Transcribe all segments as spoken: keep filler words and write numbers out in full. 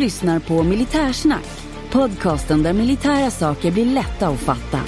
lyssnar på Militärsnack, podcasten där militära saker blir lätta att fatta.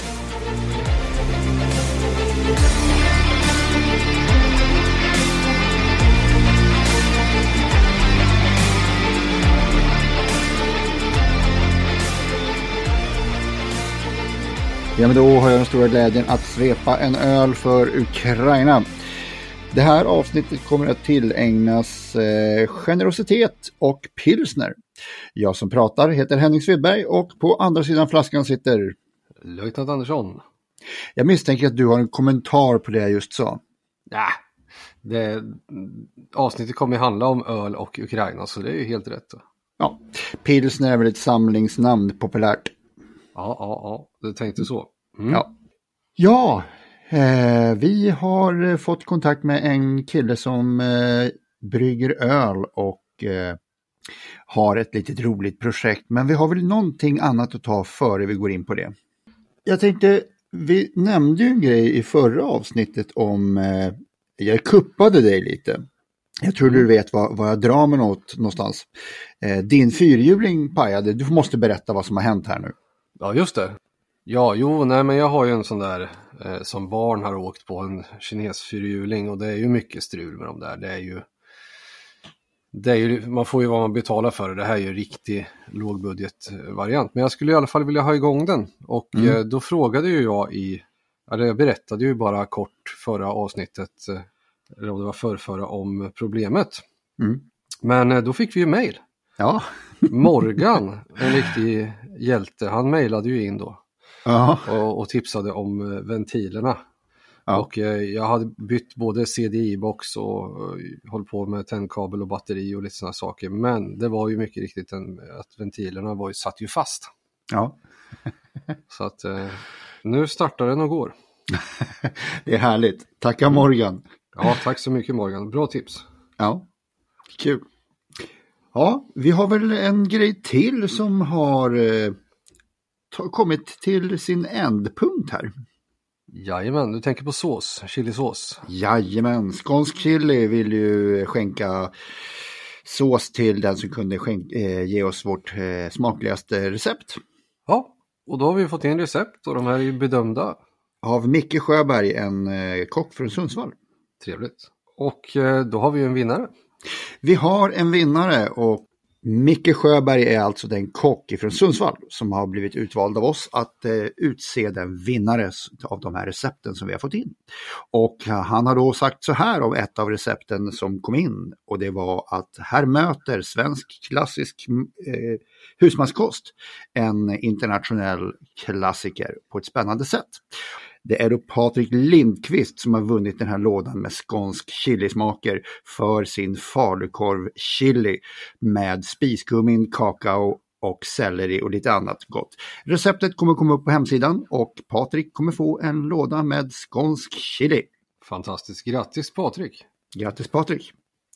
Ja, men då har jag den stora glädjen att svepa en öl för Ukraina. Det här avsnittet kommer att tillägnas eh, generositet och pilsner. Jag som pratar heter Henning Svedberg och på andra sidan flaskan sitter Löjtnant Andersson. Jag misstänker att du har en kommentar på det jag just sa. Ja, det, avsnittet kommer handla om öl och Ukraina, så det är ju helt rätt. Ja, pilsner är väl ett samlingsnamn populärt. Ja, ja, ja, du tänkte så. Mm. Ja, ja eh, vi har fått kontakt med en kille som eh, brygger öl och eh, har ett litet roligt projekt. Men vi har väl någonting annat att ta före vi går in på det. Jag tänkte, vi nämnde ju en grej i förra avsnittet om, eh, jag kuppade dig lite. Jag tror du vet vad, vad jag drar med något någonstans. Eh, din fyrhjuling pajade, du måste berätta vad som har hänt här nu. Ja, just det. Ja, jo, nej, men jag har ju en sån där eh, som barn har åkt på en kines fyrhjuling och det är ju mycket strul med de där. Det är ju, det är ju, man får ju vad man betalar för det. Det här är ju en riktig lågbudgetvariant. Men jag skulle i alla fall vilja ha igång den. Och mm. eh, då frågade ju jag i, eller jag berättade ju bara kort förra avsnittet, eh, eller om det var förrförra, om problemet. Mm. Men eh, då fick vi ju mejl. Ja. Morgan, en riktig hjälte, han mejlade ju in då och, och tipsade om ventilerna. Ja. Och eh, jag hade bytt både C D I-box och uh, håll på med tändkabel och batteri och lite sådana saker. Men det var ju mycket riktigt en, att ventilerna var ju, satt ju fast. Ja. Så att eh, nu startar den och går. Det är härligt. Tacka Morgan. Ja, tack så mycket Morgan. Bra tips. Ja, kul. Ja, vi har väl en grej till som har eh, ta, kommit till sin ändpunkt här. Jajamän, du tänker på sås, chilisås. Jajamän, skånsk chili vill ju skänka sås till den som kunde skänka, eh, ge oss vårt eh, smakligaste recept. Ja, och då har vi fått in recept och de här är ju bedömda. Av Micke Sjöberg, en eh, kock från Sundsvall. Trevligt. Och eh, då har vi ju en vinnare. Vi har en vinnare och Micke Sjöberg är alltså den kock från Sundsvall som har blivit utvald av oss att eh, utse den vinnare av de här recepten som vi har fått in. Och eh, han har då sagt så här om ett av recepten som kom in, och det var att här möter svensk klassisk eh, husmanskost en internationell klassiker på ett spännande sätt. Det är då Patrik Lindqvist som har vunnit den här lådan med skånsk chilismaker för sin falukorv chili med spiskummin, kakao och selleri och lite annat gott. Receptet kommer komma upp på hemsidan och Patrik kommer få en låda med skånsk chili. Fantastiskt, grattis Patrik! Grattis Patrik!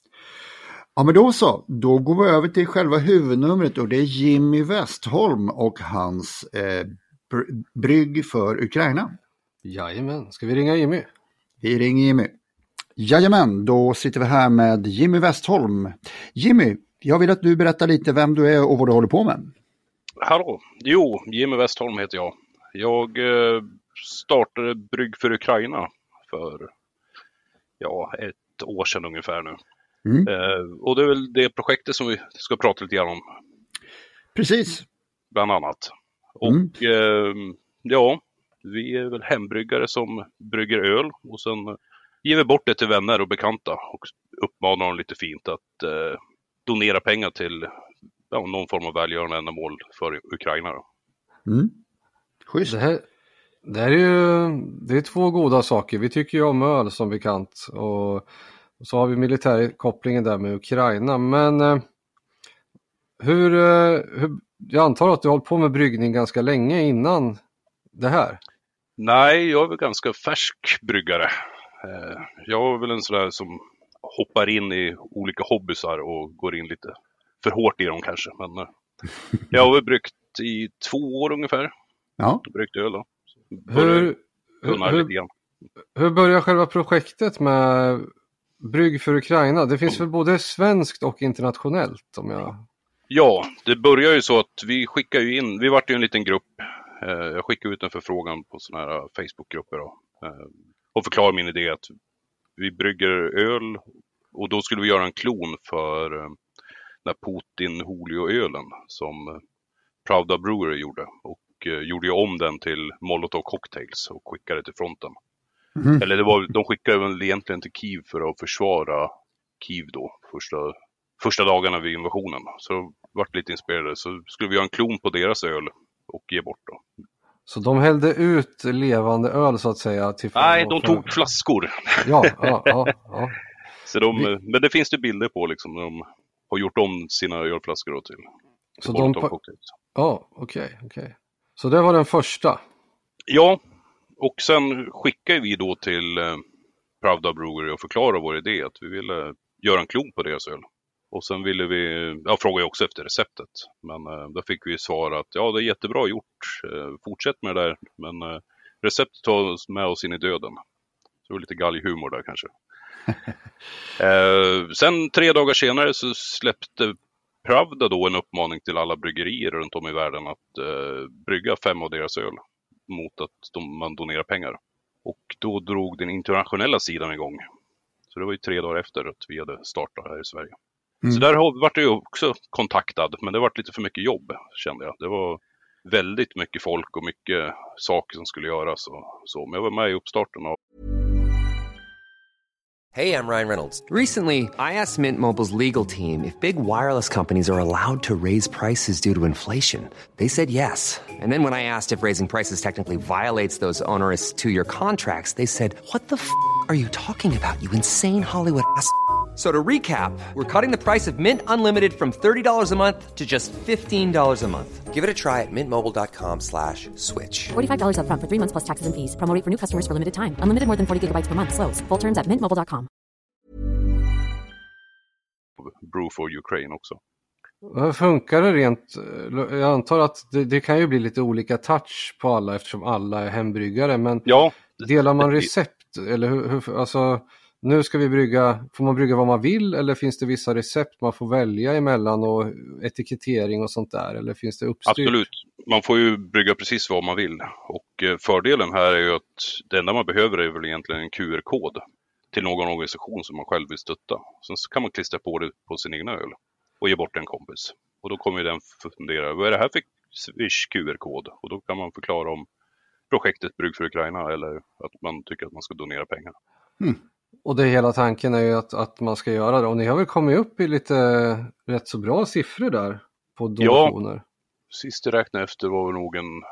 Ja, men då så, då går vi över till själva huvudnumret och det är Jimmy Westholm och hans eh, br- brygg för Ukraina. Jajamän, ska vi ringa Jimmy? Vi ringer Jimmy. Jajamän, då sitter vi här med Jimmy Westholm. Jimmy, jag vill att du berättar lite vem du är och vad du håller på med. Hallå, jo, Jimmy Westholm heter jag. Jag eh, startade Brygg för Ukraina för ja, ett år sedan ungefär nu. Mm. Eh, och det är väl det projektet som vi ska prata lite grann om. Precis. Bland annat. Och mm. eh, ja... Vi är väl hembryggare som brygger öl och sen ger vi bort det till vänner och bekanta och uppmanar dem lite fint att eh, donera pengar till ja, någon form av välgörande ändamål för Ukraina. Då. Mm. Schysst. Det här, det här är ju det är två goda saker. Vi tycker ju om öl som bekant och så har vi militärkopplingen där med Ukraina. Men eh, hur, eh, hur, jag antar att du har hållit på med bryggning ganska länge innan det här? Nej, jag är väl ganska färsk bryggare. Jag är väl en sån där som hoppar in i olika hobbysar och går in lite för hårt i dem kanske. Men jag har väl bryggt i två år ungefär. Ja. Bryggt öl då. Hur, hur, hur, hur börjar själva projektet med Brygg för Ukraina? Det finns väl både svenskt och internationellt om jag... Ja, det börjar ju så att vi skickar ju in, vi vart ju en liten grupp. Jag skickade ut en förfrågan på såna här Facebookgrupper då, och förklarar min idé att vi brygger öl och då skulle vi göra en klon för den här Putin Julio-ölen som Pravda Brewery gjorde och gjorde ju om den till Molotov Cocktails och skickade till fronten. Mm. Eller det var, de skickade väl egentligen till Kiev för att försvara Kiev då, första, första dagarna vid invasionen. Så det vart lite inspirerade, så skulle vi göra en klon på deras öl och ge bort då. Så de hällde ut levande öl så att säga? Till Nej, de tog flaskor. Ja, ja, ja. ja. Så de, vi... Men det finns det bilder på liksom, de har gjort om sina ölflaskor då till. Så de... Pa... Ja, okej, okay, okej. Okay. Så det var den första? Ja, och sen skickade vi då till eh, Pravda Brewery och förklarade vår idé att vi ville göra en klon på deras öl. Och sen ville vi, jag frågade också efter receptet, men eh, då fick vi svara att ja, det är jättebra gjort, eh, fortsätt med det där, men eh, receptet tar oss med oss in i döden. Så det var lite galghumor där kanske. eh, sen tre dagar senare så släppte Pravda då en uppmaning till alla bryggerier runt om i världen att eh, brygga fem av deras öl mot att de, man donerar pengar. Och då drog den internationella sidan igång. Så det var ju tre dagar efter att vi hade startat här i Sverige. Mm. Så där var det ju också kontaktad, men det var lite för mycket jobb kände jag. Det var väldigt mycket folk och mycket saker som skulle göras och så. Men jag var med i uppstarten av... Hey, I'm Ryan Reynolds. Recently, I asked Mint Mobile's legal team if big wireless companies are allowed to raise prices due to inflation. They said yes. And then when I asked if raising prices technically violates those onerous two-year contracts, they said, what the f*** are you talking about, you insane Hollywood ass f- So to recap, we're cutting the price of Mint Unlimited from thirty dollars a month to just fifteen dollars a month. Give it a try at mintmobile.com slash switch. forty-five dollars up front for three months plus taxes and fees. Promo rate for new customers for limited time. Unlimited more than forty gigabytes per month. Slows full terms at mint mobile dot com. Brew for Ukraine också. Hur funkar det rent? Jag antar att det, det kan ju bli lite olika touch på alla eftersom alla är hembryggare. Men ja, delar man recept? Eller hur, hur, alltså, nu ska vi brygga, får man brygga vad man vill eller finns det vissa recept man får välja emellan och etikettering och sånt där? Eller finns det uppstyrt? Absolut, man får ju brygga precis vad man vill. Och fördelen här är ju att det enda man behöver är väl egentligen en Q R-kod till någon organisation som man själv vill stötta. Sen så kan man klistra på det på sin egna öl och ge bort en kompis. Och då kommer den fundera, vad är det här för Swish Q R-kod? Och då kan man förklara om projektet Brygg för Ukraina eller att man tycker att man ska donera pengar. Mm. Och det hela tanken är ju att, att man ska göra det. Och ni har väl kommit upp i lite rätt så bra siffror där på donationer? Ja, sist jag räknade efter var det nog en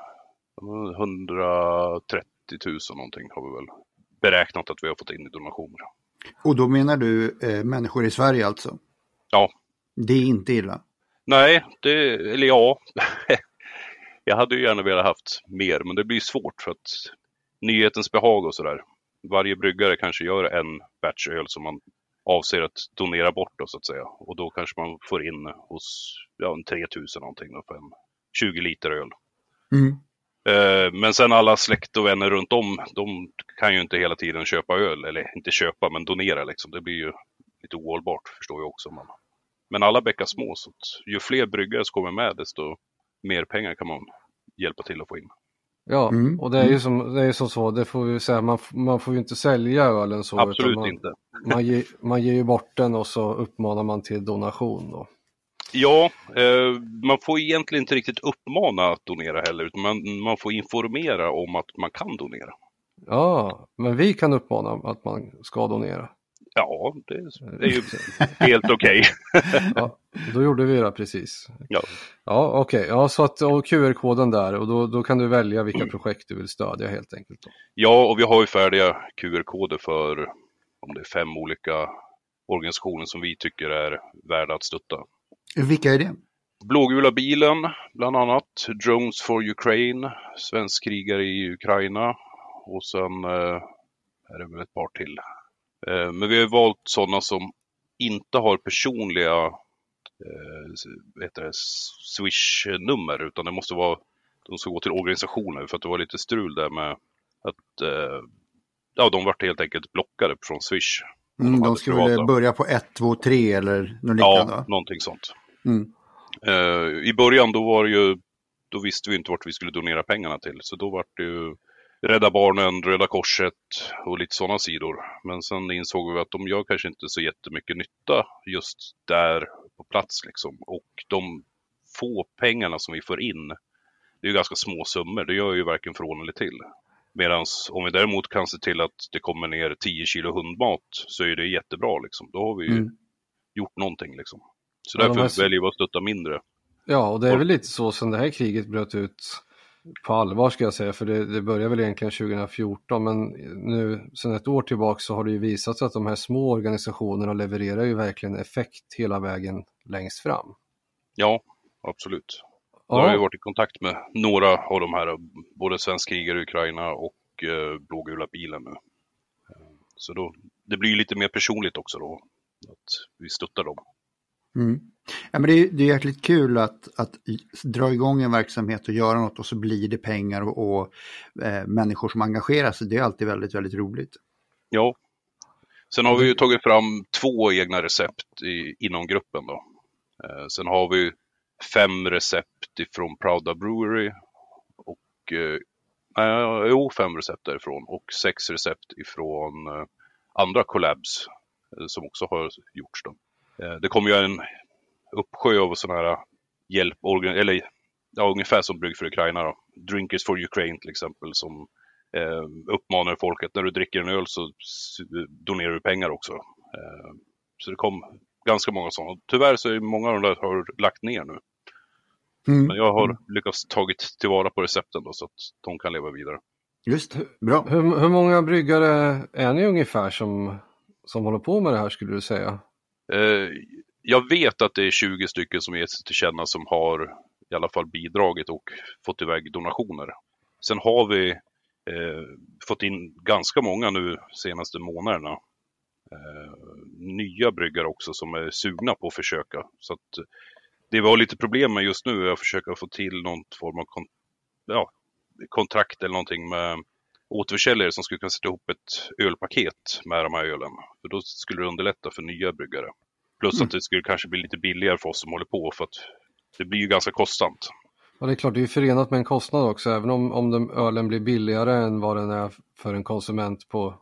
hundratrettio tusen någonting har vi väl beräknat att vi har fått in i donationer. Och då menar du eh, människor i Sverige alltså? Ja. Det är inte illa? Nej, det, eller ja. Jag hade ju gärna velat haft mer, men det blir svårt för att nyhetens behag och sådär. Varje bryggare kanske gör en batch öl som man avser att donera bort då, så att säga. Och då kanske man får in hos ja, en tre tusen någonting då, för en tjugo liter öl. Mm. Men sen alla släkt och vänner runt om, de kan ju inte hela tiden köpa öl, eller inte köpa men donera liksom. Det blir ju lite ohållbart, förstår jag också. Men, men alla bäckar små, så att ju fler bryggare som kommer med, desto mer pengar kan man hjälpa till att få in. Ja, mm. och det är ju som, det är som så, det får vi säga, man, man får ju inte sälja ölen så. Absolut man, inte. Man, ge, man ger ju bort den och så uppmanar man till donation då. Ja, eh, man får egentligen inte riktigt uppmana att donera heller, utan man, man får informera om att man kan donera. Ja, men vi kan uppmana att man ska donera. Ja, det, det är ju helt okej. Okay. Ja, då gjorde vi det precis. Ja, ja okej. Okay. Ja, så att och Q R-koden där och då, då kan du välja vilka mm. projekt du vill stödja helt enkelt. Då. Ja, och vi har ju färdiga Q R-koder för om det är fem olika organisationer som vi tycker är värda att stötta. Vilka är det? Blågula bilen, bland annat. Drones for Ukraine, svensk krigare i Ukraina. Och sen eh, är det väl ett par till. Eh, men vi har valt sådana som inte har personliga eh, vet det, Swish-nummer. Utan det måste vara, de ska gå till organisationer. För att det var lite strul där med att eh, ja, de var helt enkelt blockade från Swish. Mm, de skulle privata. Börja på ett, två, tre eller något liknande. Ja, någonting sånt. Mm. Uh, I början då var det ju, då visste vi inte vart vi skulle donera pengarna till. Så då var det ju Rädda Barnen, Röda Korset och lite sådana sidor. Men sen insåg vi att de gör kanske inte så jättemycket nytta just där på plats liksom. Och de få pengarna som vi får in, det är ju ganska små summor. Det gör ju varken från eller till. Medan om vi däremot kan se till att det kommer ner tio kilo hundmat så är det jättebra liksom. Då har vi ju mm. gjort någonting liksom. Så ja, därför de här... väljer vi att stötta mindre. Ja, och det är väl lite så som det här kriget bröt ut på allvar ska jag säga. För det, det började väl egentligen tjugo fjorton, men nu sedan ett år tillbaka så har det ju visat sig att de här små organisationerna levererar ju verkligen effekt hela vägen längst fram. Ja, absolut. Ja. Då har jag varit i kontakt med några av de här, både Svensk krigare i Ukraina och eh, Blågula bilen nu. Så då, det blir ju lite mer personligt också då, att vi stöttar dem. Mm. Ja, men det är, det är jäkligt kul att, att dra igång en verksamhet och göra något och så blir det pengar och, och eh, människor som engagerar sig. Det är alltid väldigt, väldigt roligt. Ja. Sen har vi ju tagit fram två egna recept i, inom gruppen då. Eh, sen har vi fem recept ifrån Prouda Brewery och eh, jo, fem recept därifrån och sex recept ifrån eh, andra collabs eh, som också har gjorts då. Eh, det kommer ju en uppsjö av sådana här hjälp, eller ja, ungefär som Brygg för Ukraina då. Drinkers for Ukraine till exempel, som eh, uppmanar folk att när du dricker en öl så donerar du pengar också. Eh, så det kom ganska många sådana. Tyvärr så är många av de där har lagt ner nu. Mm. Men jag har lyckats tagit tillvara på recepten då, så att de kan leva vidare. Just, bra. Hur, hur många bryggare är ni ungefär som, som håller på med det här skulle du säga? Eh, jag vet att det är tjugo stycken som ger sig till känna som har i alla fall bidragit och fått iväg donationer. Sen har vi eh, fått in ganska många nu senaste månaderna. Eh, nya bryggare också som är sugna på att försöka. Så att det var lite problem med just nu att försöka få till någon form av kon- ja, kontrakt eller någonting med återförsäljare som skulle kunna sätta ihop ett ölpaket med de här ölen. För då skulle det underlätta för nya bryggare. Plus mm. att det skulle kanske bli lite billigare för oss som håller på, för att det blir ju ganska kostsamt. Ja, det är klart, det är ju förenat med en kostnad också. Även om, om den ölen blir billigare än vad den är för en konsument på,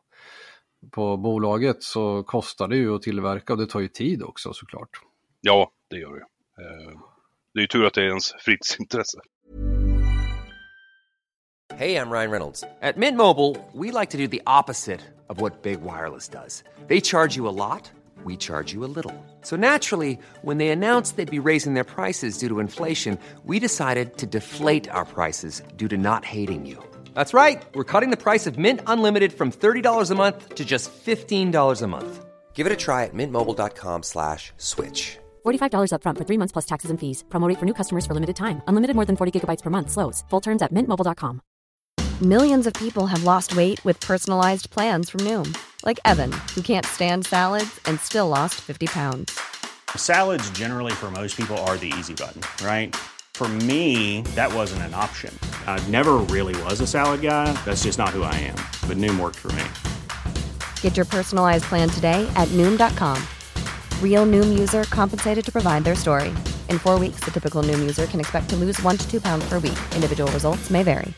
på bolaget, så kostar det ju att tillverka och det tar ju tid också såklart. Ja, det gör det. Det är ju tur att det är ens fritidsintresse. Hey, I'm Ryan Reynolds. At Mint Mobile, we like to do the opposite of what Big Wireless does. They charge you a lot, we charge you a little. So naturally, when they announced they'd be raising their prices due to inflation, we decided to deflate our prices due to not hating you. That's right. We're cutting the price of Mint Unlimited from thirty dollars a month to just fifteen dollars a month. Give it a try at mintmobile.com slash switch. forty-five dollars up front for three months plus taxes and fees. Promo rate for new customers for limited time. Unlimited more than forty gigabytes per month. Slows full terms at mint mobile dot com. Millions of people have lost weight with personalized plans from Noom. Like Evan, who can't stand salads and still lost fifty pounds. Salads generally for most people are the easy button, right? For me, that wasn't an option. I never really was a salad guy. That's just not who I am. But Noom worked for me. Get your personalized plan today at noom dot com. Real Noom user compensated to provide their story. In four weeks, the typical Noom user can expect to lose one to two pounds per week. Individual results may vary.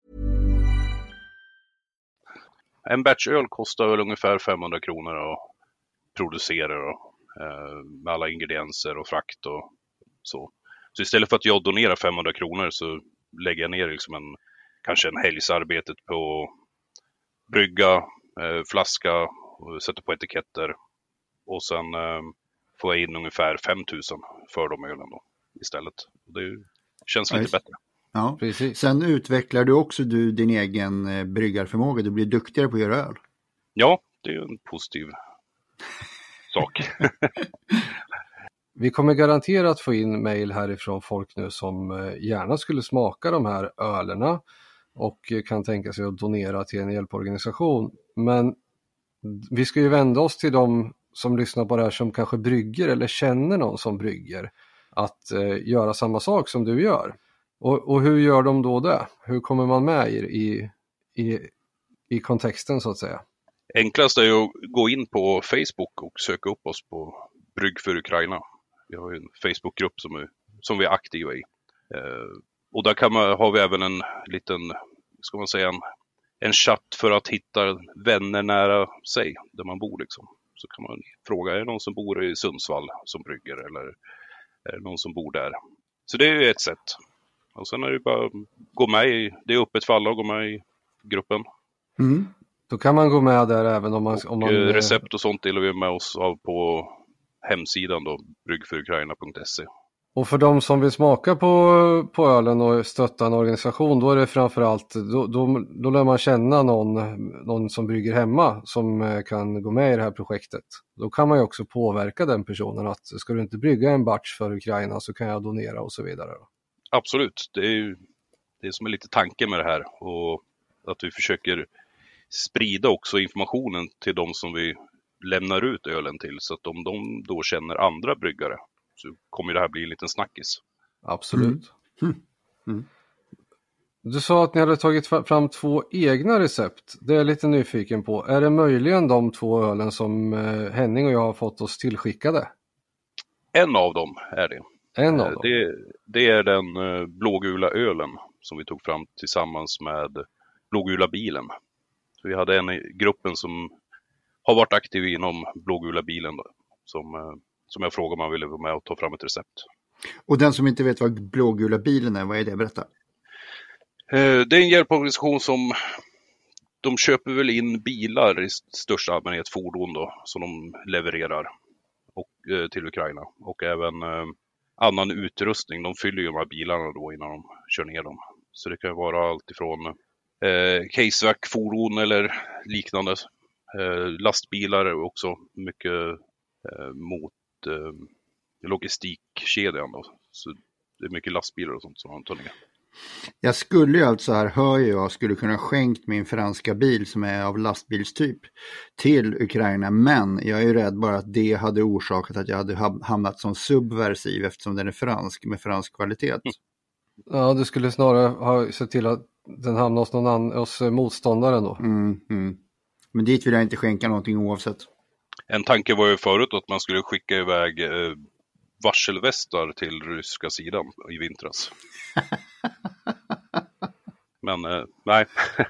En batch-öl kostar väl ungefär femhundra kronor att producera då, med alla ingredienser och frakt och så. Så istället för att jag donerar femhundra kronor så lägger jag ner liksom en, kanske en helgsarbetet på brygga, eh, flaska, och sätta på etiketter. Och sen eh, får jag in ungefär fem tusen för de ölen då istället. Det känns lite ja, bättre. Ja, precis. Sen utvecklar du också du din egen eh, bryggarförmåga. Du blir duktigare på att göra öl. Ja, det är en positiv sak. Vi kommer garanterat få in mejl härifrån folk nu som gärna skulle smaka de här ölerna och kan tänka sig att donera till en hjälporganisation. Men vi ska ju vända oss till de som lyssnar på det här som kanske brygger eller känner någon som brygger att eh, göra samma sak som du gör. Och, och hur gör de då det? Hur kommer man med i, i, i kontexten så att säga? Enklast är ju att gå in på Facebook och söka upp oss på Brygg för Ukraina. Vi har ju en Facebookgrupp som är som vi är aktiva i. Eh, och där kan man, har vi även en liten, ska man säga, en, en chatt för att hitta vänner nära sig där man bor liksom. Så kan man fråga, är det någon som bor i Sundsvall som brygger eller är det någon som bor där? Så det är ju ett sätt. Och sen är det bara att gå med i, det är öppet för alla att gå med i gruppen. Mm. Då kan man gå med där även om man... Och om man recept och sånt delar vi med oss av på hemsidan då, bryggforukraina punkt se. Och för de som vill smaka på, på ölen och stötta en organisation, då är det framförallt, då, då, då lär man känna någon, någon som brygger hemma som kan gå med i det här projektet. Då kan man ju också påverka den personen att ska du inte brygga en batch för Ukraina så kan jag donera och så vidare. Absolut, det är ju det som är lite tanken med det här och att vi försöker sprida också informationen till de som vi lämnar ut ölen till så att om de då känner andra bryggare så kommer det här bli en liten snackis. Absolut. Mm. Mm. Du sa att ni hade tagit fram två egna recept. Det är jag lite nyfiken på. Är det möjligen de två ölen som Henning och jag har fått oss tillskickade? En av dem är det. En av dem? Det, det är den blågula ölen som vi tog fram tillsammans med blågula bilen. Så vi hade en i gruppen som har varit aktiv inom blågula bilen då, som, som jag frågade om man ville vara med och ta fram ett recept. Och den som inte vet vad blågula bilen är, vad är det? Berätta. Det är en hjälporganisation som de köper väl in bilar i största allmänhet, fordon då, som de levererar och, till Ukraina. Och även eh, annan utrustning. De fyller ju de här bilarna då innan de kör ner dem. Så det kan vara allt ifrån eh, casevac-fordon eller liknande. Eh, lastbilar är också mycket eh, mot eh, logistikkedjan då. Så det är mycket lastbilar och sånt som de tar ner. Jag skulle ju alltså här, hör jag, skulle kunna skänkt min franska bil som är av lastbilstyp till Ukraina, men jag är ju rädd bara att det hade orsakat att jag hade hamnat som subversiv eftersom den är fransk med fransk kvalitet. Mm. Ja, du skulle snarare ha sett till att den hamnar hos, någon annan, hos motståndaren då. Mm, mm. Men dit vill jag inte skänka någonting oavsett. En tanke var ju förut att man skulle skicka iväg eh, varselvästar till ryska sidan i vintras. Men eh, nej.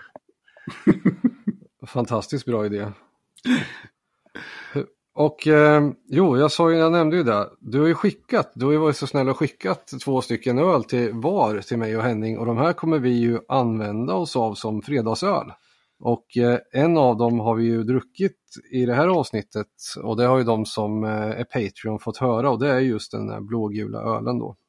Fantastiskt bra idé. Och eh, jo, jag sa ju, jag nämnde ju det. Du har ju skickat, du har ju varit så snäll och skickat två stycken öl till var till mig och Henning. Och de här kommer vi ju använda oss av som fredagsöl. Och eh, en av dem har vi ju druckit i det här avsnittet. Och det har ju de som eh, är Patreon fått höra. Och det är just den här blågula ölen då.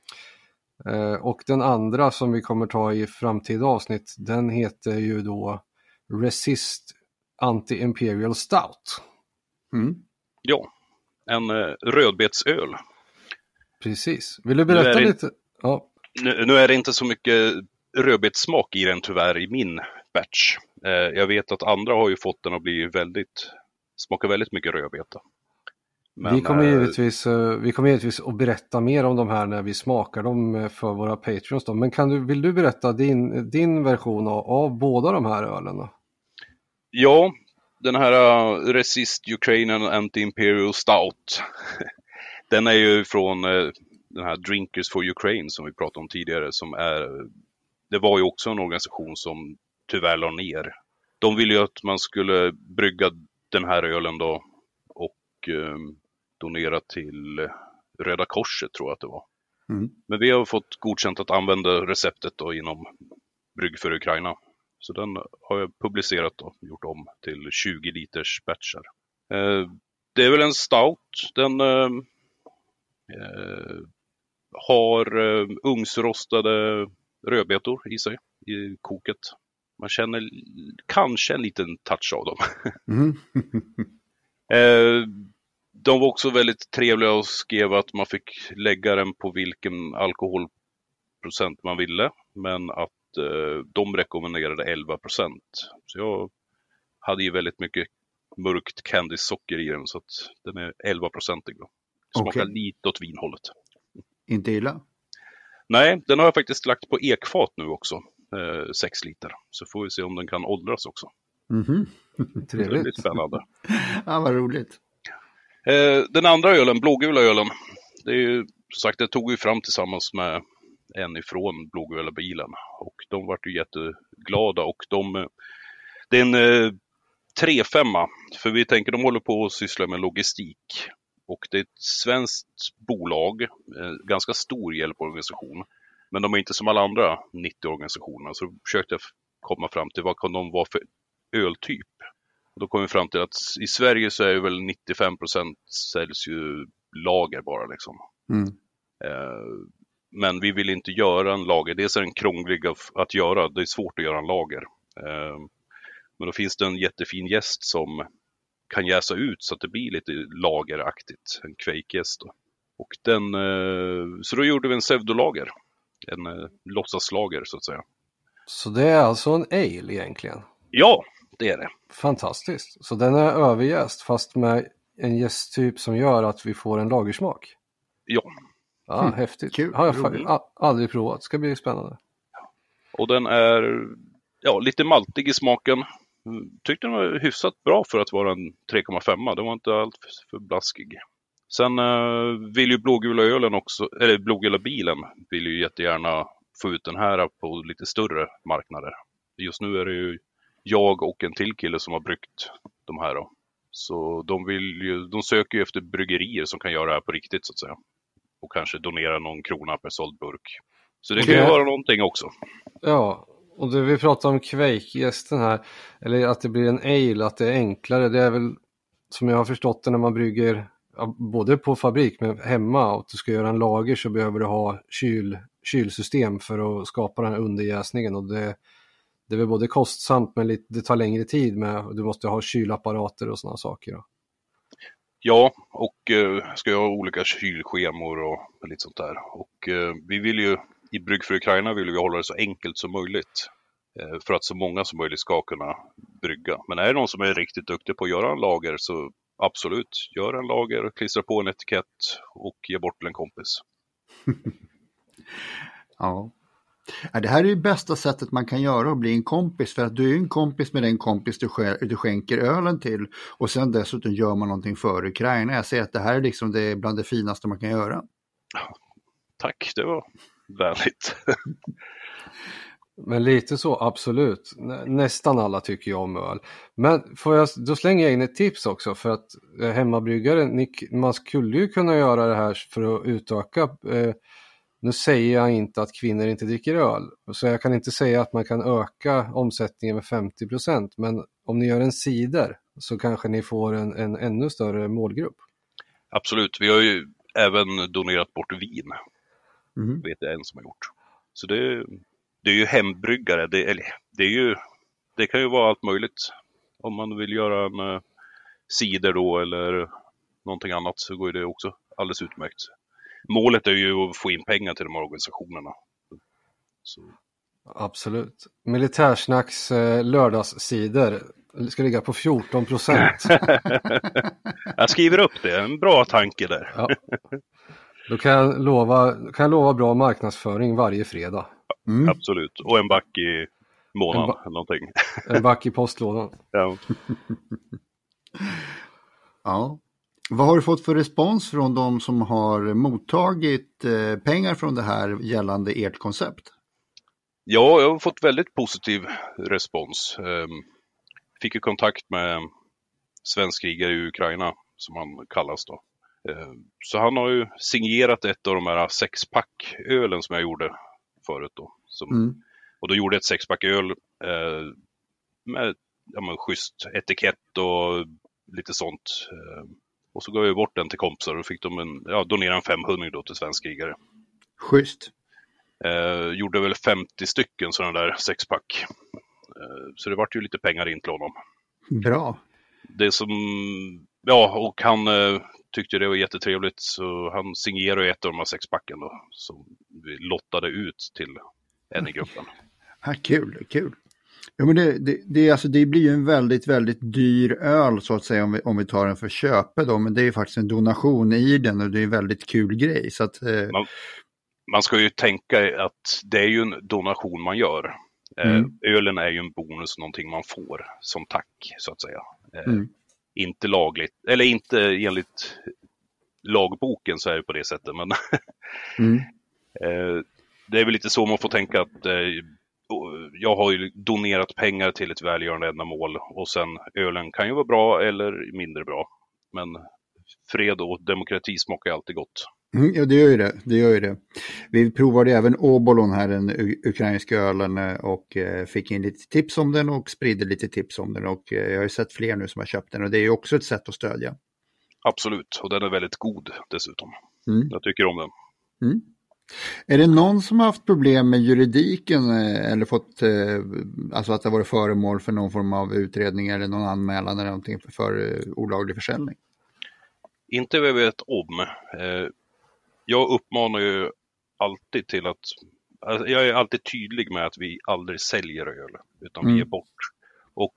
Eh, och den andra som vi kommer ta i framtida avsnitt, den heter ju då Resist Anti-Imperial Stout. Mm. Ja, en eh, rödbetsöl. Precis. Vill du berätta det, lite? Ja. Nu, nu är det inte så mycket rödbetssmak i den tyvärr i min batch. Eh, jag vet att andra har ju fått den att bli väldigt, smaka väldigt mycket rödbeta. Men, vi, kommer givetvis, vi kommer givetvis att berätta mer om de här när vi smakar dem för våra Patreons då. Men kan du, vill du berätta din, din version av, av båda de här ölen? Ja, den här uh, Resist Ukrainian Anti-Imperial Stout. Den är ju från uh, den här Drinkers for Ukraine som vi pratade om tidigare. Som är, det var ju också en organisation som tyvärr la ner. De ville ju att man skulle brygga den här ölen då och um, donera till Röda Korset tror jag att det var. Mm. Men vi har fått godkänt att använda receptet då inom Brygg för Ukraina. Så den har jag publicerat och gjort om till tjugo liters batchar. Eh, det är väl en stout. Den eh, eh, har eh, ugnsrostade rödbetor i sig i koket. Man känner kanske en liten touch av dem. Mm. eh, De var också väldigt trevliga och skrev att man fick lägga den på vilken alkoholprocent man ville. Men att eh, de rekommenderade elva procent. Så jag hade ju väldigt mycket mörkt candysocker i den så att den är elva procentig då. Smakar okay. Lite åt vinhållet. Inte illa? Nej, den har jag faktiskt lagt på ekfat nu också. Eh, sex liter. Så får vi se om den kan åldras också. Mm-hmm. Trevligt. Det är lite spännande. Ja, vad roligt. Den andra ölen, blågula ölen, det är ju sagt, det tog vi fram tillsammans med en ifrån Blågula bilen. Och de var ju jätteglada. Och de, det är en eh, tre femma. För vi tänker de håller på att syssla med logistik. Och det är ett svenskt bolag. Eh, ganska stor hjälporganisation. Men de är inte som alla andra nittio organisationer. Så då försökte jag komma fram till vad kan de vara för öltyp. Och då kom vi fram till att i Sverige så är det väl nittiofem procent säljs ju lager bara liksom. Mm. Eh, men vi vill inte göra en lager. Dels är den krånglig att göra. Det är svårt att göra en lager. Eh, men då finns det en jättefin gäst som kan jäsa ut så att det blir lite lageraktigt. En kveikgäst då. Och den, eh, så då gjorde vi en pseudolager. En eh, låtsaslager så att säga. Så det är alltså en ale egentligen? Ja, det är det. Fantastiskt. Så den är överjäst fast med en jästtyp som gör att vi får en lagersmak? Ja. Ja, Mm, häftigt. kul, Har jag roligt. fa- aldrig provat. Ska bli spännande. Och den är ja, lite maltig i smaken. Tyckte den var hyfsat bra för att vara en tre komma fem. Det var inte allt för blaskig. Sen uh, vill ju Blågula ölen också, eller Blågula bilen vill ju jättegärna få ut den här på lite större marknader. Just nu är det ju jag och en till kille som har bryggt de här då. Så de vill ju, de söker ju efter bryggerier som kan göra det här på riktigt så att säga. Och kanske donera någon krona per såld burk. Så det kan ju Okej. vara någonting också. Ja, och det vi pratar om kveikgästen här, eller att det blir en ale, att det är enklare, det är väl som jag har förstått det när man brygger ja, både på fabrik men hemma och att du ska göra en lager så behöver du ha kyl, kylsystem för att skapa den här underjäsningen och det, det är väl både kostsamt men lite, det tar längre tid med och du måste ha kylapparater och sådana saker då. Ja, och eh, ska jag ha olika kylschemor och lite sånt där. Och eh, vi vill ju, i Brygg för Ukraina vill vi hålla det så enkelt som möjligt. Eh, för att så många som möjligt ska kunna brygga. Men är det någon som är riktigt duktig på att göra en lager så absolut, gör en lager, klistra på en etikett och ge bort till en kompis. Ja. Ja, det här är ju bästa sättet man kan göra att bli en kompis, för att du är en kompis med den kompis du, sk- du skänker ölen till och sen dessutom gör man någonting för Ukraina. Jag säger att det här är liksom det bland det finaste man kan göra. Tack, det var vänligt. Men lite så, absolut. Nä- Nästan alla tycker jag om öl. Men får jag, då slänger jag in ett tips också för att eh, hemmabryggare, ni, man skulle ju kunna göra det här för att utöka. Eh, nu säger jag inte att kvinnor inte dricker öl. Så jag kan inte säga att man kan öka omsättningen med femtio procent. Men om ni gör en cider så kanske ni får en, en ännu större målgrupp. Absolut, vi har ju även donerat bort vin. Mm. Vet jag en som har gjort. Så det, det är ju hembryggare. Det, eller, det, är ju, det kan ju vara allt möjligt. Om man vill göra en uh, cider då eller någonting annat så går det också alldeles utmärkt. Målet är ju att få in pengar till de här organisationerna. Så. Absolut. Militärsnacks eh, lördagscider ska ligga på fjorton procent. Jag skriver upp det, en bra tanke där. Ja. Då kan jag, lova, kan jag lova bra marknadsföring varje fredag. Mm. Absolut, och en back i månaden En ba- eller någonting. En back i postlådan. Ja. Ja. Vad har du fått för respons från de som har mottagit eh, pengar från det här gällande ert koncept? Ja, jag har fått väldigt positiv respons. Um, fick ju kontakt med svensk krigare i Ukraina, som han kallas då. Um, så han har ju signerat ett av de här sexpack-ölen som jag gjorde förut då. Som, Mm. Och då gjorde jag ett sexpack-öl uh, med ja, men, schysst etikett och lite sånt. Uh, och så gav jag bort den till kompisar och fick de en, ja, donera en femhundring då till svensk krigare. Schysst. Eh, gjorde väl femtio stycken sådana där sexpack. Eh, så det vart ju lite pengar in till honom. Bra. Det som, ja, och han eh, tyckte det var jättetrevligt så han signerade ett av de här sexpacken då. Som vi lottade ut till en i gruppen. Ja, kul, kul. Ja, men det, det, det, alltså, det blir ju en väldigt, väldigt dyr öl så att säga om vi, om vi tar den för köpet då. Men det är ju faktiskt en donation i den och det är en väldigt kul grej. Så att, eh... man, man ska ju tänka att det är ju en donation man gör. Mm. Eh, ölen är ju en bonus, någonting man får som tack så att säga. Eh, Mm. Inte lagligt, eller inte enligt lagboken så är det på det sättet. Men Mm. eh, det är väl lite så man får tänka att eh, jag har ju donerat pengar till ett välgörande ändamål och sen ölen kan ju vara bra eller mindre bra. Men fred och demokrati smakar alltid gott. Mm, ja, det gör ju det. det gör ju det. Vi provade även Obolon här, den u- ukrainska ölen, och eh, fick in lite tips om den och spridde lite tips om den. Och eh, jag har ju sett fler nu som har köpt den och det är ju också ett sätt att stödja. Absolut, och den är väldigt god dessutom. Mm. Jag tycker om den. Mm. Är det någon som har haft problem med juridiken eh, eller fått, eh, alltså att det varit föremål för någon form av utredning eller någon anmälan eller någonting för, för eh, olaglig försäljning? Inte vad jag vet om. Eh, jag uppmanar ju alltid till att, alltså jag är alltid tydlig med att vi aldrig säljer öl, utan Mm. vi ger bort. Och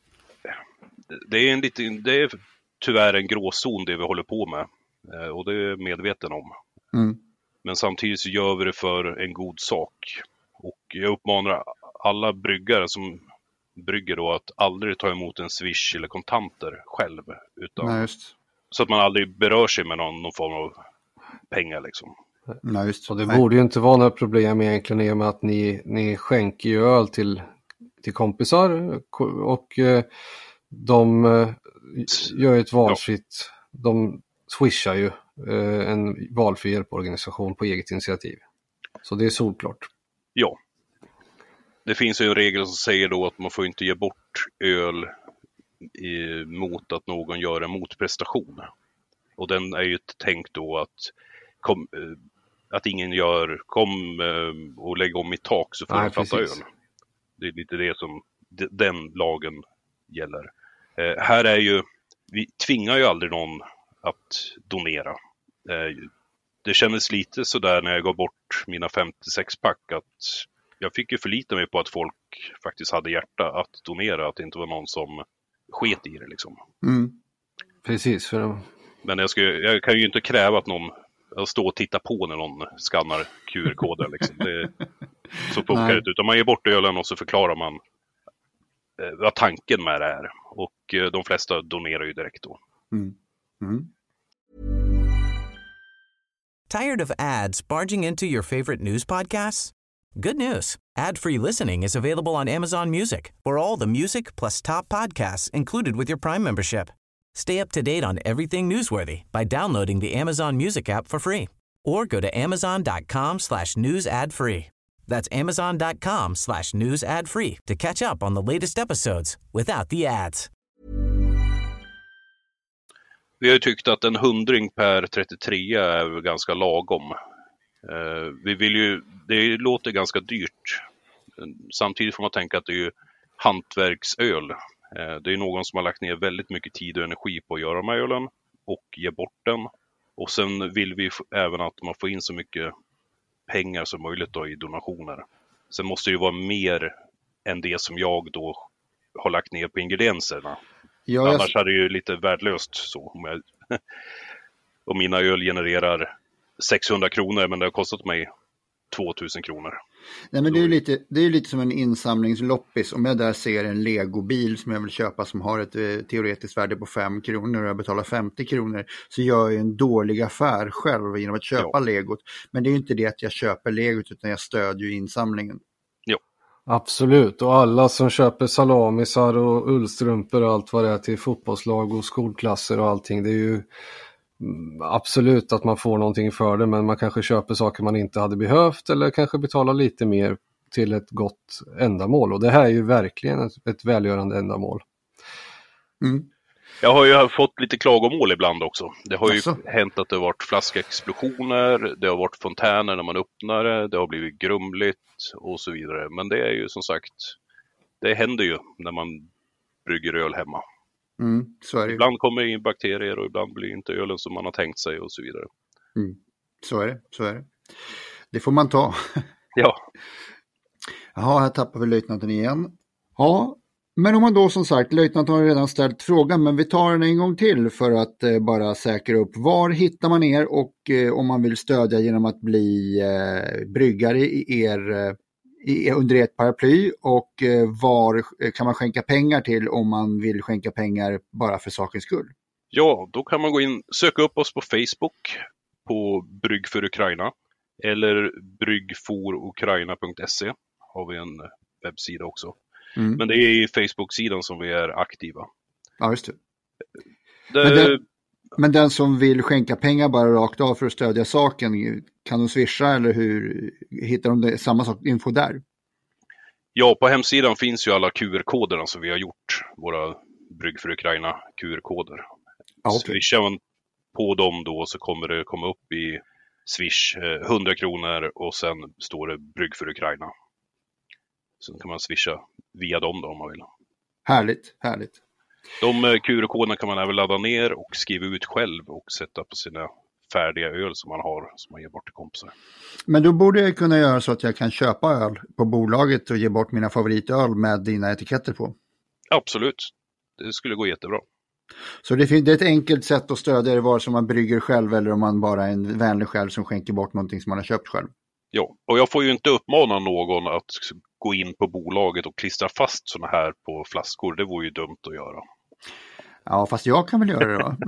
det är en liten, det är tyvärr en gråzon det vi håller på med. Eh, och det är jag medveten om. Mm. Men samtidigt så gör vi det för en god sak. Och jag uppmanar alla bryggare som brygger då att aldrig ta emot en swish eller kontanter själv. Utan, Nej, just. så att man aldrig berör sig med någon, någon form av pengar liksom. Nej, just. Och det Nej. borde ju inte vara några problem egentligen i och med att ni, ni skänker ju öl till, till kompisar och eh, de eh, gör ett valfritt, de swishar ju eh, en valfri hjälporganisation på eget initiativ. Så det är solklart. Ja. Det finns ju en regel som säger då att man får inte ge bort öl i, mot att någon gör en motprestation. Och den är ju tänkt då att kom, eh, att ingen gör kom eh, och lägg om i tak så får Nej, man fatta precis. öl. Det är lite det som d- den lagen gäller. Eh, här är ju, vi tvingar ju aldrig någon att donera. Eh, det kändes lite sådär när jag gav bort mina femtiosex pack att jag fick ju förlita mig på att folk faktiskt hade hjärta att donera, att det inte var någon som sket i det liksom. Mm. Precis, för de... Men jag, ska, jag kan ju inte kräva att någon att stå och titta på när någon skannar Q R-koden liksom. Det, så funkar Nej. det inte. Utan man ger bort ölen och så förklarar man eh, vad tanken med det är. Och eh, de flesta donerar ju direkt då. Mm. Mm. Tired of ads barging into your favorite news podcasts? Good news. Ad-free listening is available on Amazon Music for all the music plus top podcasts included with your Prime membership. Stay up to date on everything newsworthy by downloading the Amazon Music app for free or go to amazon.com slash news ad free. That's amazon.com slash news ad free to catch up on the latest episodes without the ads. Vi har ju tyckt att en hundring per trettiotre är ganska lagom. Eh, vi vill ju, det låter ganska dyrt. Samtidigt får man tänka att det är ju hantverksöl. Eh, det är någon som har lagt ner väldigt mycket tid och energi på att göra de här ölen och ge bort den. Och sen vill vi f- även att man får in så mycket pengar som möjligt då i donationer. Sen måste det ju vara mer än det som jag då har lagt ner på ingredienserna. Ja, jag... Annars är det ju lite värdelöst så. Om, jag, om mina öl genererar sexhundra kronor men det har kostat mig tvåtusen kronor. Nej, men det är ju lite, det är ju lite som en insamlingsloppis. Om jag där ser en legobil som jag vill köpa som har ett eh, teoretiskt värde på fem kronor och jag betalar femtio kronor, så gör jag en dålig affär själv genom att köpa Ja. legot. Men det är ju inte det att jag köper legot utan jag stödjer ju insamlingen. Absolut, och alla som köper salamisar och ullstrumpor och allt vad det är till fotbollslag och skolklasser och allting, det är ju mm, absolut att man får någonting för det, men man kanske köper saker man inte hade behövt eller kanske betalar lite mer till ett gott ändamål, och det här är ju verkligen ett, ett välgörande ändamål. Mm. Jag har ju fått lite klagomål ibland också. Det har ju Asså? hänt att det har varit flaskexplosioner, det har varit fontäner när man öppnar det, det har blivit grumligt och så vidare. Men det är ju som sagt, det händer ju när man brygger öl hemma. Mm, så är det ju. Ibland kommer det in bakterier och ibland blir inte ölen som man har tänkt sig och så vidare. Mm. Så är det, så är det. Det får man ta. Ja, Jaha, här tappar vi löjtnanten igen. Ja, men om man då som sagt, löjtnanten har redan ställt frågan, men vi tar den en gång till för att eh, bara säkra upp. Var hittar man er och eh, om man vill stödja genom att bli eh, bryggare i er, eh, i, under ert paraply, och eh, var eh, kan man skänka pengar till om man vill skänka pengar bara för sakens skull? Ja, då kan man gå in, söka upp oss på Facebook på Brygg för Ukraina eller bryggforukraina punkt se har vi en webbsida också. Mm. Men det är i Facebook-sidan som vi är aktiva. Ja, just det. det... Men, den, men den som vill skänka pengar bara rakt av för att stödja saken, kan de swisha eller hur hittar de det, samma sak, info där? Ja, på hemsidan finns ju alla Q R-koderna som vi har gjort, våra Brygg för Ukraina Q R-koder. Ah, okay. Swishar man på dem då så kommer det komma upp i Swish eh, hundra kronor och sen står det Brygg för Ukraina. Sen kan man swisha via dem då om man vill. Härligt, härligt. De eh, Q R-koderna kan man även ladda ner och skriva ut själv och sätta på sina färdiga öl som man har, som man ger bort till kompisar. Men då borde jag kunna göra så att jag kan köpa öl på bolaget och ge bort mina favoritöl med dina etiketter på. Absolut, det skulle gå jättebra. Så det är ett enkelt sätt att stödja det vare som man brygger själv eller om man bara är en vänlig själv som skänker bort någonting som man har köpt själv. Ja, och jag får ju inte uppmana någon att gå in på bolaget och klistra fast såna här på flaskor. Det vore ju dumt att göra. Ja, fast jag kan väl göra det då.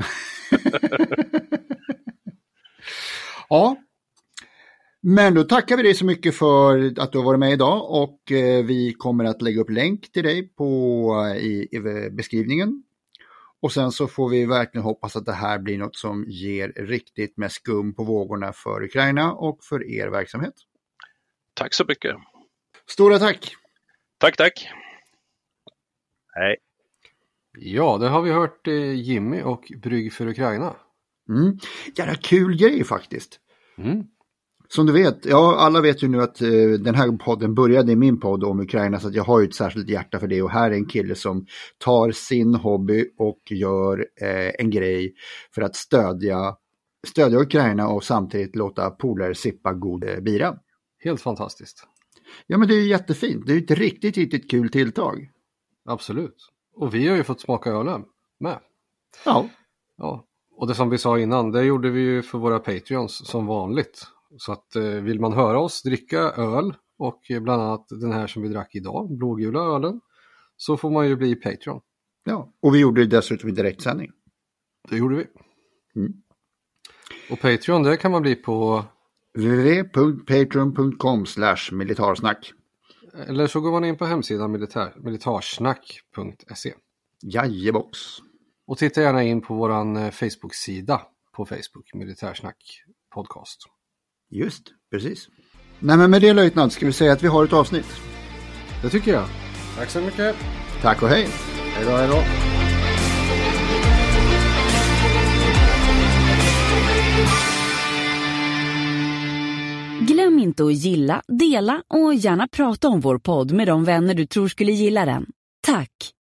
Ja, men då tackar vi dig så mycket för att du har varit med idag och eh, vi kommer att lägga upp länk till dig på, i, i beskrivningen. Och sen så får vi verkligen hoppas att det här blir något som ger riktigt med skum på vågorna för Ukraina och för er verksamhet. Tack så mycket. Stora tack. Tack, tack. Hej. Ja, det har vi hört eh, Jimmy och Brygg för Ukraina. Mm. Jävla kul grej faktiskt. Mm. Som du vet, ja, alla vet ju nu att eh, den här podden började i min podd om Ukraina, så att jag har ju ett särskilt hjärta för det, och här är en kille som tar sin hobby och gör eh, en grej för att stödja, stödja Ukraina och samtidigt låta polare sippa god eh, bira. Helt fantastiskt. Ja, men det är ju jättefint. Det är ju ett riktigt, riktigt kul tilltag. Absolut. Och vi har ju fått smaka ölen med. Ja. Ja. Och det som vi sa innan, det gjorde vi ju för våra Patreons som vanligt. Så att eh, vill man höra oss dricka öl och eh, bland annat den här som vi drack idag, blågula ölen, så får man ju bli Patreon. Ja, och vi gjorde det dessutom i direktsändning. Det gjorde vi. Mm. Och Patreon, det kan man bli på w w w punkt patreon punkt com slash militarsnack. Eller så går man in på hemsidan militär, militarsnack punkt se. Jajebox. Och titta gärna in på våran Facebook-sida på Facebook, Militärsnack podcast. Just, precis. Nej, men med det, löjtnant, ska vi säga att vi har ett avsnitt. Det tycker jag. Tack så mycket. Tack och hej. Hej då, hej då. Glöm inte att gilla, dela och gärna prata om vår podd med de vänner du tror skulle gilla den. Tack!